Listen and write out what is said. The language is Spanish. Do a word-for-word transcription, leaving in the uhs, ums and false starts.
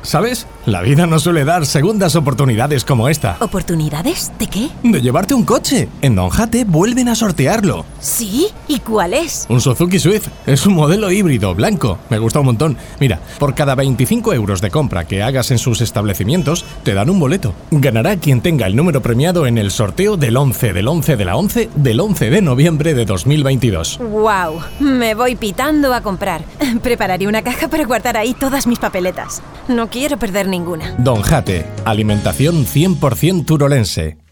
¿Sabes? La vida nos suele dar segundas oportunidades como esta. ¿Oportunidades? ¿De qué? De llevarte un coche. En Don Jate vuelven a sortearlo. ¿Sí? ¿Y cuál es? Un Suzuki Swift. Es un modelo híbrido, blanco. Me gusta un montón. Mira, por cada veinticinco euros de compra que hagas en sus establecimientos, te dan un boleto. Ganará quien tenga el número premiado en el sorteo del once del once de la once del once de noviembre de dos mil veintidós. ¡Wow! Me voy pitando a comprar. Prepararé una caja para guardar ahí todas mis papeletas. No quiero perder ninguna. Don Jate. Alimentación cien por ciento turolense.